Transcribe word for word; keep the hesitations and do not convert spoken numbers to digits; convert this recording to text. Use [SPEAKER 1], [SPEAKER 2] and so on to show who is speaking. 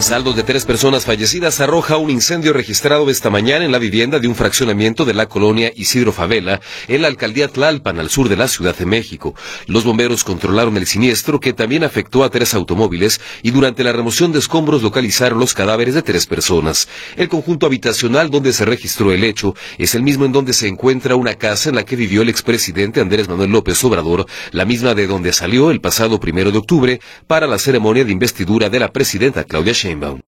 [SPEAKER 1] Saldo de tres personas fallecidas arroja un incendio registrado esta mañana en la vivienda de un fraccionamiento de la colonia Isidro Favela, en la alcaldía Tlalpan, al sur de la Ciudad de México. Los bomberos controlaron el siniestro, que también afectó a tres automóviles, y durante la remoción de escombros localizaron los cadáveres de tres personas. El conjunto habitacional donde se registró el hecho es el mismo en donde se encuentra una casa en la que vivió el expresidente Andrés Manuel López Obrador, la misma de donde salió el pasado primero de octubre para la ceremonia de investidura de la presidenta Claudia Sheinbaum.